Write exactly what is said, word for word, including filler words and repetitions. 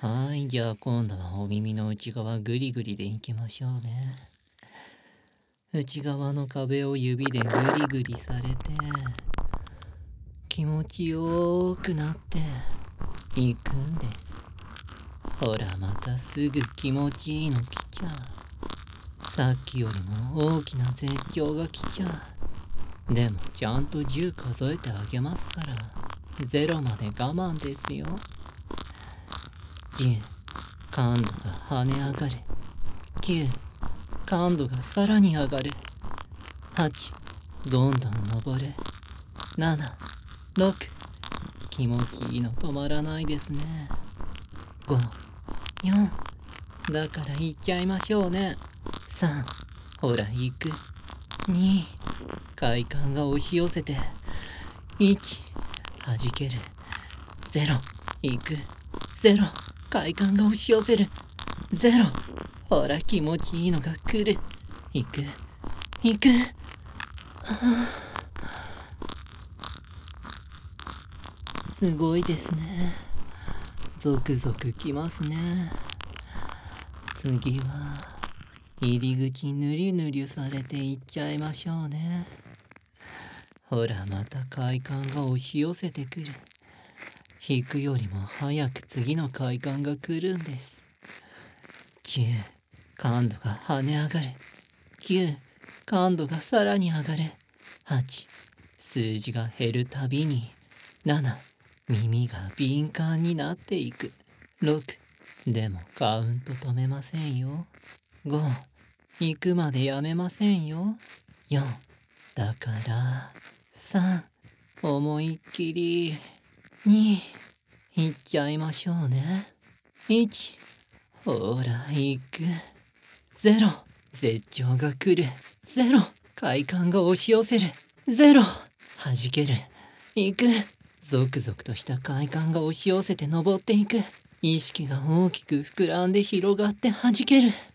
はい、じゃあ今度はお耳の内側グリグリでいきましょうね。内側の壁を指でグリグリされて、気持ちよくなっていくんです。ほら、またすぐ気持ちいいの来ちゃう。さっきよりも大きな絶叫が来ちゃう。でもちゃんとじゅう数えてあげますから、ゼロまで我慢ですよ。じゅう、感度が跳ね上がる。きゅう、感度がさらに上がる。はち、どんどん登る。なな、ろく、気持ちいいの止まらないですね。ご、よん、だから行っちゃいましょうね。さん、ほら行く。に、快感が押し寄せて。いち、弾ける。ゼロ、行く。ゼロ、快感が押し寄せる。ゼロ、ほら気持ちいいのが来る。行く、行く。すごいですね。ゾクゾクきますね。次は入り口ぬりぬりされていっちゃいましょうね。ほらまた快感が押し寄せてくる。引くよりも早く次の快感が来るんです。じゅう、感度が跳ね上がる。きゅう、感度がさらに上がる。はち、数字が減るたびに。なな、耳が敏感になっていく。ろく、でもカウント止めませんよ。ご、行くまでやめませんよ。よん、だから。さん、思いっきり。に、行っちゃいましょうね。いち、ほら行く。ゼロ、絶頂が来る。ゼロ、快感が押し寄せる。ゼロ、弾ける。行く。ゾクゾクとした快感が押し寄せて登っていく。意識が大きく膨らんで広がって弾ける。